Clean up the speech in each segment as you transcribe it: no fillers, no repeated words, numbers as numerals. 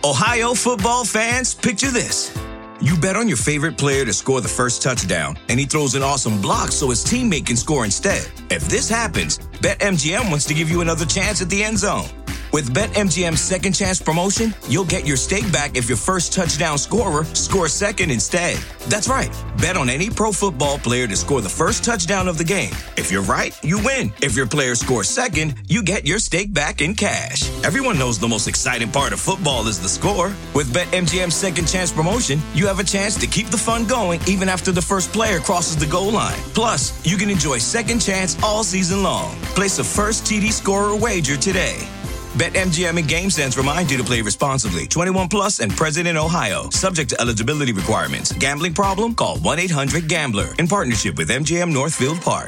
Ohio football fans, picture this. You bet on your favorite player to score the first touchdown, and he throws an awesome block so his teammate can score instead. If this happens, BetMGM wants to give you another chance at the end zone. With BetMGM's second chance promotion, you'll get your stake back if your first touchdown scorer scores second instead. That's right. Bet on any pro football player to score the first touchdown of the game. If you're right, you win. If your player scores second, you get your stake back in cash. Everyone knows the most exciting part of football is the score. With BetMGM's second chance promotion, you have a chance to keep the fun going even after the first player crosses the goal line. Plus, you can enjoy second chance all season long. Place a first TD scorer wager today. BetMGM and GameSense remind you to play responsibly. 21 plus and present in Ohio. Subject to eligibility requirements. Gambling problem? Call 1-800-GAMBLER. In partnership with MGM Northfield Park.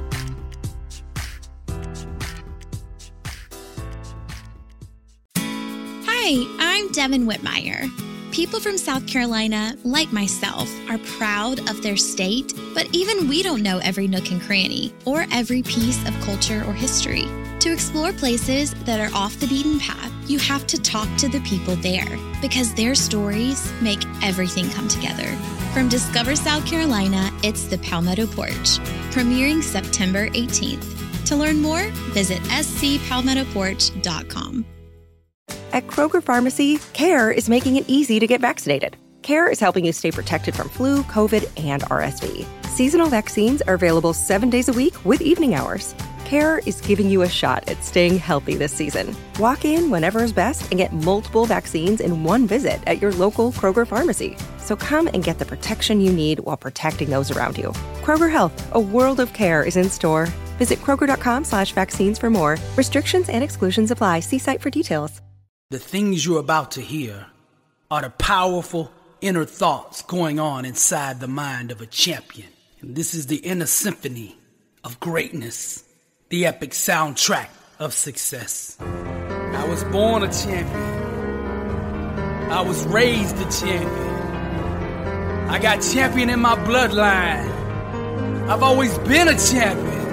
Hi, I'm Devin Whitmire. People from South Carolina, like myself, are proud of their state, but even we don't know every nook and cranny or every piece of culture or history. To explore places that are off the beaten path, you have to talk to the people there because their stories make everything come together. From Discover South Carolina, it's the Palmetto Porch, premiering September 18th. To learn more, visit scpalmettoporch.com. At Kroger Pharmacy, CARE is making it easy to get vaccinated. CARE is helping you stay protected from flu, COVID, and RSV. Seasonal vaccines are available 7 days a week with evening hours. CARE is giving you a shot at staying healthy this season. Walk in whenever is best and get multiple vaccines in one visit at your local Kroger Pharmacy. So come and get the protection you need while protecting those around you. Kroger Health, a world of care is in store. Visit Kroger.com/vaccines for more. Restrictions and exclusions apply. See site for details. The things you're about to hear are the powerful inner thoughts going on inside the mind of a champion. And this is the inner symphony of greatness, the epic soundtrack of success. I was born a champion. I was raised a champion. I got champion in my bloodline. I've always been a champion.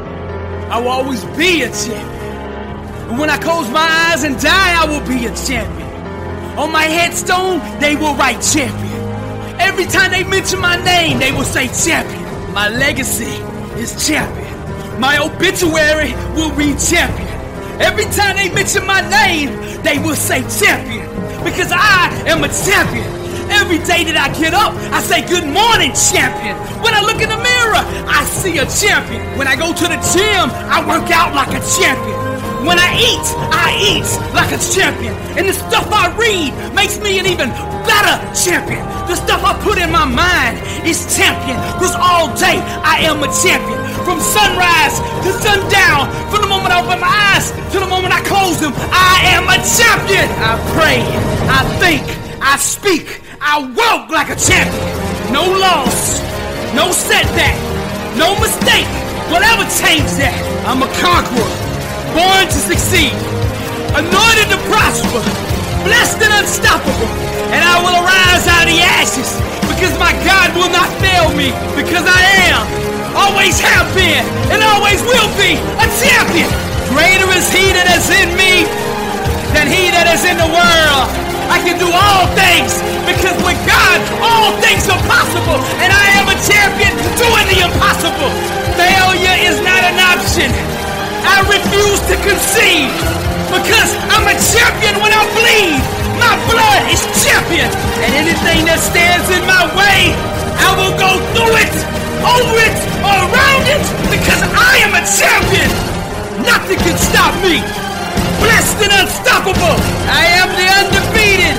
I will always be a champion. And when I close my eyes and die, I will be a champion. On my headstone, they will write champion. Every time they mention my name, they will say champion. My legacy is champion. My obituary will read champion. Every time they mention my name, they will say champion. Because I am a champion. Every day that I get up, I say good morning, champion. When I look in the mirror, I see a champion. When I go to the gym, I work out like a champion. When I eat like a champion. And the stuff I read makes me an even better champion. The stuff I put in my mind is champion. Because all day I am a champion. From sunrise to sundown. From the moment I open my eyes to the moment I close them, I am a champion. I pray, I think, I speak, I walk like a champion. No loss, no setback, no mistake will ever change that. I'm a conqueror. Born to succeed, anointed to prosper, blessed and unstoppable, and I will arise out of the ashes, because my God will not fail me, because I am, always have been, and always will be a champion. Greater is he that is in me than he that is in the world. I can do all things, because with God, all things are possible, and I am a champion doing the impossible. Failure is not an option. I refuse to concede, because I'm a champion when I bleed. My blood is champion, and anything that stands in my way, I will go through it, over it, or around it, because I am a champion. Nothing can stop me. Blessed and unstoppable. I am the undefeated,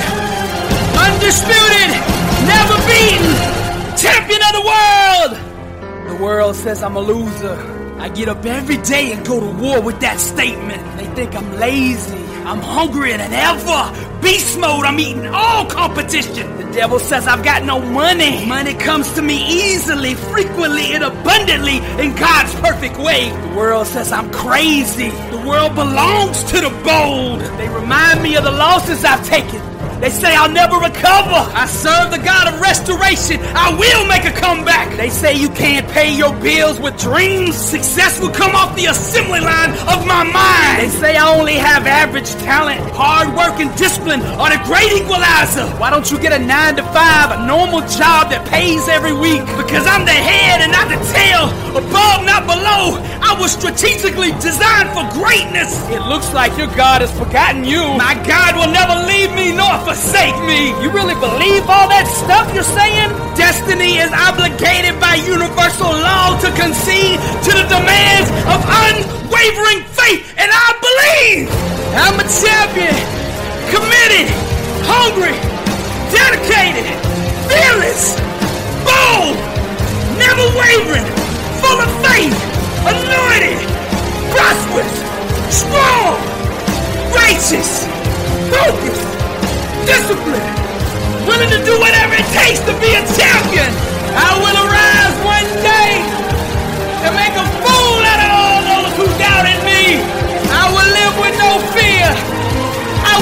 undisputed, never beaten champion of the world. The world says I'm a loser. I get up every day and go to war with that statement. They think I'm lazy. I'm hungrier than ever. Beast mode, I'm eating all competition. The devil says I've got no money. Money comes to me easily, frequently, and abundantly in God's perfect way. The world says I'm crazy. The world belongs to the bold. They remind me of the losses I've taken, They say I'll never recover. I serve the God of restoration. I will make a comeback. They say you can't pay your bills with dreams. Success will come off the assembly line of my mind. They say I only have average talent. Hard work and discipline are the great equalizer. Why don't you get a 9-to-5, a normal job that pays every week? Because I'm the head and not the tail. Above, not below. I was strategically designed for greatness. It looks like your God has forgotten you. My God will never leave me nor forsake me. You really believe all that stuff you're saying? Destiny is obligated by universal law to concede to the demands of unwavering faith, and I believe I'm a champion, committed, hungry, dedicated, fearless, bold, never wavering, full of faith, anointed, prosperous, strong, righteous, focused, disciplined, willing to do whatever it takes to be a champion. I will arise one day and make a fool out of all those who doubted me. I will live with no fear. I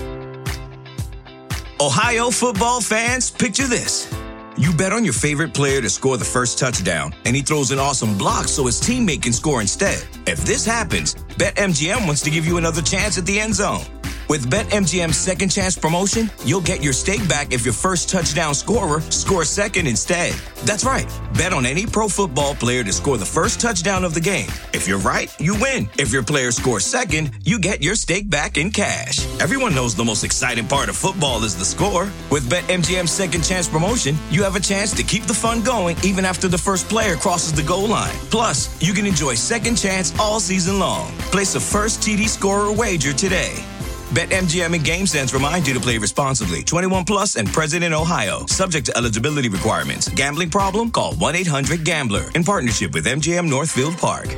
will. Ohio football fans, picture this. You bet on your favorite player to score the first touchdown, and he throws an awesome block so his teammate can score instead. If this happens, BetMGM wants to give you another chance at the end zone. With BetMGM's second chance promotion, you'll get your stake back if your first touchdown scorer scores second instead. That's right. Bet on any pro football player to score the first touchdown of the game. If you're right, you win. If your player scores second, you get your stake back in cash. Everyone knows the most exciting part of football is the score. With BetMGM's second chance promotion, you have a chance to keep the fun going even after the first player crosses the goal line. Plus, you can enjoy second chance all season long. Place a first TD scorer wager today. BetMGM and GameSense remind you to play responsibly. 21 plus and present in Ohio. Subject to eligibility requirements. Gambling problem? Call 1-800-GAMBLER. In partnership with MGM Northfield Park.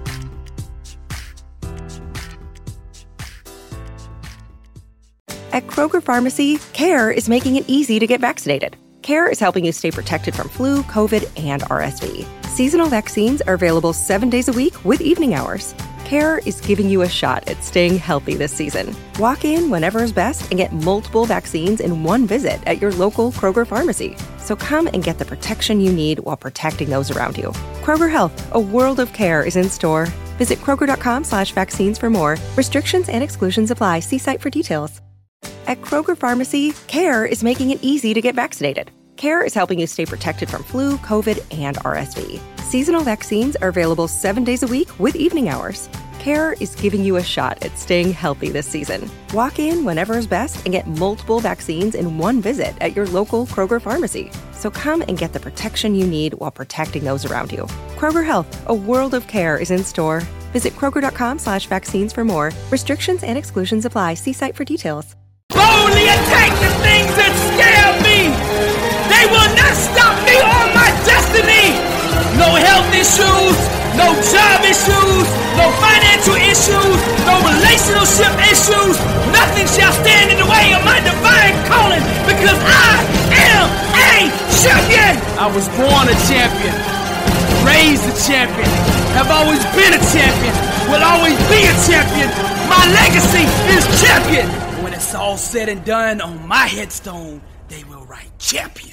At Kroger Pharmacy, CARE is making it easy to get vaccinated. CARE is helping you stay protected from flu, COVID, and RSV. Seasonal vaccines are available 7 days a week with evening hours. CARE is giving you a shot at staying healthy this season. Walk in whenever is best and get multiple vaccines in one visit at your local Kroger pharmacy. So come and get the protection you need while protecting those around you. Kroger Health, a world of care is in store. Visit Kroger.com/vaccines for more. Restrictions and exclusions apply. See site for details. At Kroger Pharmacy, CARE is making it easy to get vaccinated. CARE is helping you stay protected from flu, COVID, and RSV. Seasonal vaccines are available 7 days a week with evening hours. CARE is giving you a shot at staying healthy this season. Walk in whenever is best and get multiple vaccines in one visit at your local Kroger pharmacy. So come and get the protection you need while protecting those around you. Kroger Health, a world of care is in store. Visit Kroger.com/vaccines for more. Restrictions and exclusions apply. See site for details. Boldly attack the things that scare me. They will not stop me on my destiny. No health issues, no job issues, no financial issues, no relationship issues. Nothing shall stand in the way of my divine calling because I am a champion. I was born a champion, raised a champion, have always been a champion, will always be a champion. My legacy is champion. When it's all said and done, on my headstone, they will write champion.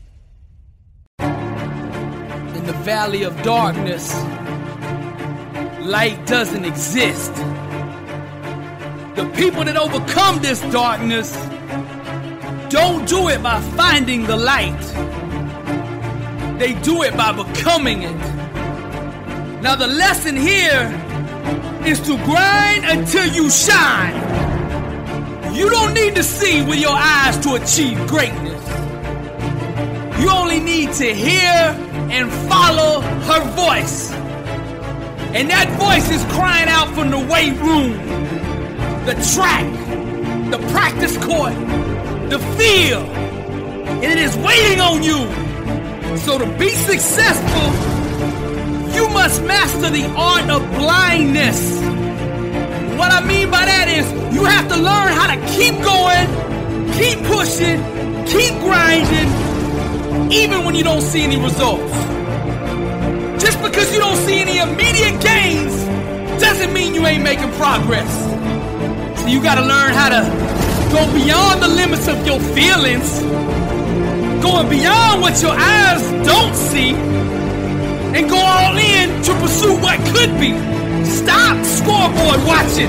In the valley of darkness, light doesn't exist. The people that overcome this darkness don't do it by finding the light. They do it by becoming it. Now the lesson here is to grind until you shine. You don't need to see with your eyes to achieve greatness. You only need to hear and follow her voice. And that voice is crying out from the weight room, the track, the practice court, the field. And it is waiting on you. So to be successful, you must master the art of blindness. What I mean by that is you have to learn how to keep going, keep pushing, keep grinding, even when you don't see any results. Just because you don't see any immediate gains doesn't mean you ain't making progress. So you gotta learn how to Go beyond the limits of your feelings. Going beyond what your eyes don't see. And go all in to pursue what could be. Stop scoreboard watching.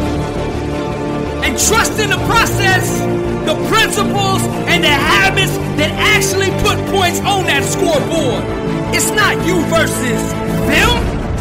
And trust in the process, the principles, and the habits that actually put points on that scoreboard. It's not you versus them.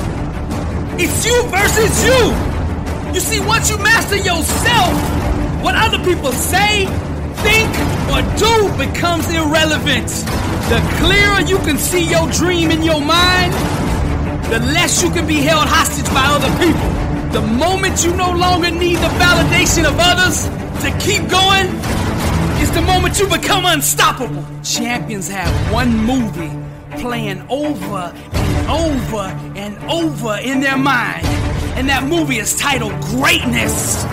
It's you versus you. You see, once you master yourself, what other people say, think, or do becomes irrelevant. The clearer you can see your dream in your mind, the less you can be held hostage by other people. The moment you no longer need the validation of others to keep going is the moment you become unstoppable. Champions have one movie playing over and over and over in their mind. And that movie is titled Greatness.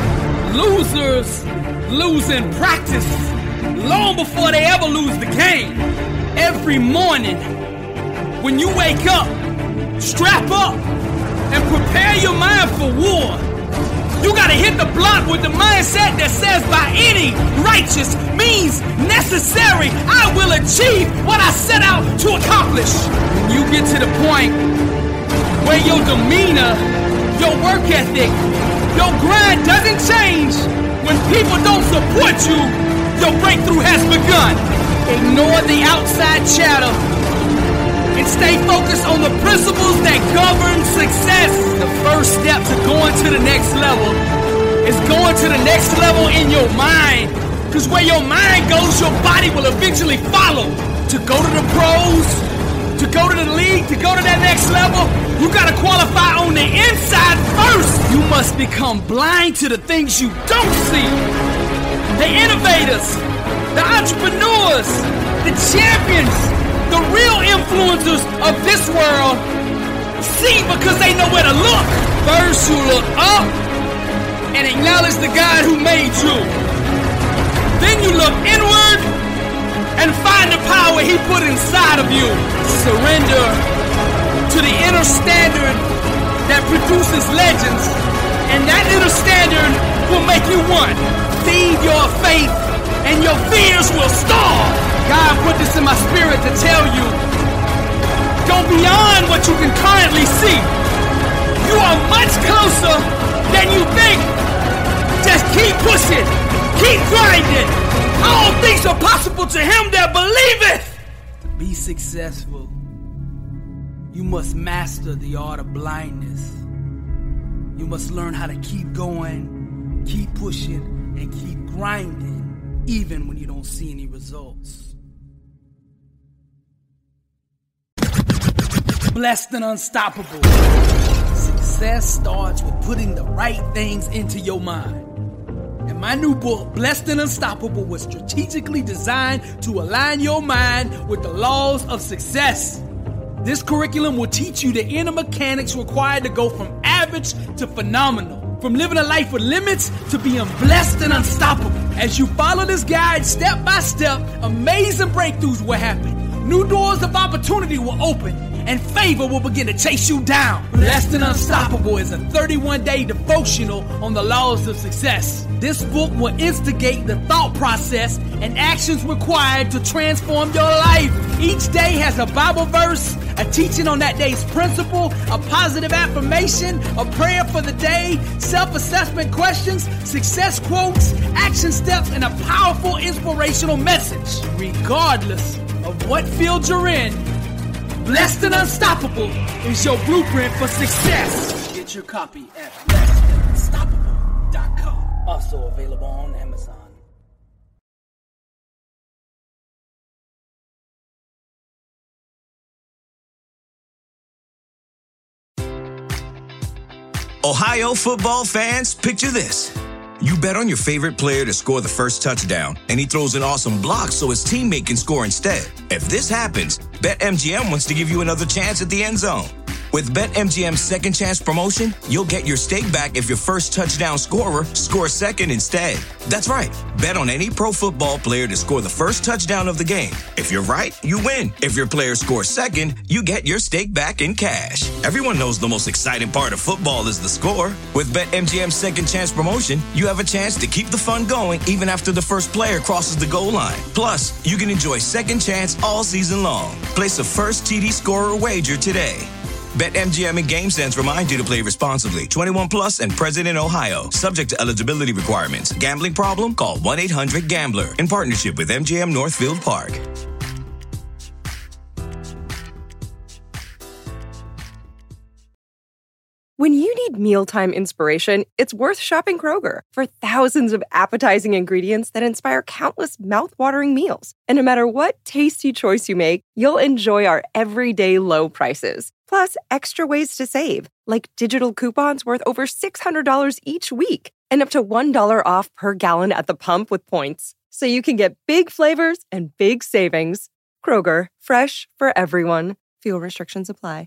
Losers lose in practice long before they ever lose the game. Every morning when you wake up, strap up and prepare your mind for war. You gotta hit the block with the mindset that says by any righteous means necessary, I will achieve what I set out to accomplish. When you get to the point where your demeanor, your work ethic, your grind doesn't change when people don't support you, your breakthrough has begun. Ignore the outside chatter and stay focused on the principles that govern success. The first step to going to the next level is going to the next level in your mind. Because where your mind goes, your body will eventually follow. To go to the pros, to go to the league, to go to that next level, you gotta qualify on the inside first. You must become blind to the things you don't see. The innovators, the entrepreneurs, the champions, the real influencers of this world see because they know where to look. First you look up and acknowledge the God who made you. Then you look inward and find the power he put inside of you. Surrender to the inner standard that produces legends, and that inner standard will make you one. Feed your faith and your fears will starve. God put this in my spirit to tell you, go beyond what you can currently see. You are much closer than you think. Just keep pushing, keep grinding. All things are possible to him that believeth. To be successful, you must master the art of blindness. You must learn how to keep going, keep pushing, and keep grinding, even when you don't see any results. Blessed and unstoppable. Success starts with putting the right things into your mind. And my new book, Blessed and Unstoppable, was strategically designed to align your mind with the laws of success. This curriculum will teach you the inner mechanics required to go from average to phenomenal. From living a life with limits to being blessed and unstoppable. As you follow this guide step by step, amazing breakthroughs will happen. New doors of opportunity will open, and favor will begin to chase you down. Blessed and Unstoppable is a 31-day devotional on the laws of success. This book will instigate the thought process and actions required to transform your life. Each day has a Bible verse, a teaching on that day's principle, a positive affirmation, a prayer for the day, self-assessment questions, success quotes, action steps, and a powerful inspirational message. Regardless of what field you're in, Blessed and Unstoppable is your blueprint for success. Get your copy at blessedandunstoppable.com. Also available on Amazon. Ohio football fans, picture this. You bet on your favorite player to score the first touchdown, and he throws an awesome block so his teammate can score instead. If this happens, BetMGM wants to give you another chance at the end zone. With BetMGM's second chance promotion, you'll get your stake back if your first touchdown scorer scores second instead. That's right. Bet on any pro football player to score the first touchdown of the game. If you're right, you win. If your player scores second, you get your stake back in cash. Everyone knows the most exciting part of football is the score. With BetMGM's second chance promotion, you have a chance to keep the fun going even after the first player crosses the goal line. Plus, you can enjoy second chance all season long. Place a first TD scorer wager today. BetMGM and GameSense remind you to play responsibly. 21 plus and present in Ohio. Subject to eligibility requirements. Gambling problem? Call 1-800-GAMBLER. In partnership with MGM Northfield Park. When you need mealtime inspiration, it's worth shopping Kroger for thousands of appetizing ingredients that inspire countless mouth-watering meals. And no matter what tasty choice you make, you'll enjoy our everyday low prices. Plus, extra ways to save, like digital coupons worth over $600 each week and up to $1 off per gallon at the pump with points. So you can get big flavors and big savings. Kroger, fresh for everyone. Fuel restrictions apply.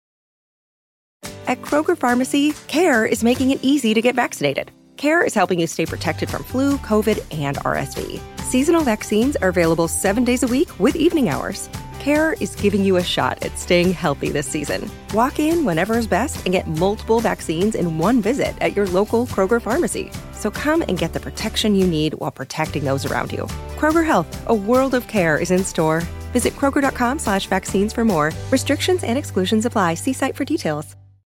At Kroger Pharmacy, CARE is making it easy to get vaccinated. CARE is helping you stay protected from flu, COVID, and RSV. Seasonal vaccines are available 7 days a week with evening hours. CARE is giving you a shot at staying healthy this season. Walk in whenever is best and get multiple vaccines in one visit at your local Kroger pharmacy. So come and get the protection you need while protecting those around you. Kroger Health, a world of care is in store. Visit Kroger.com/vaccines for more. Restrictions and exclusions apply. See site for details.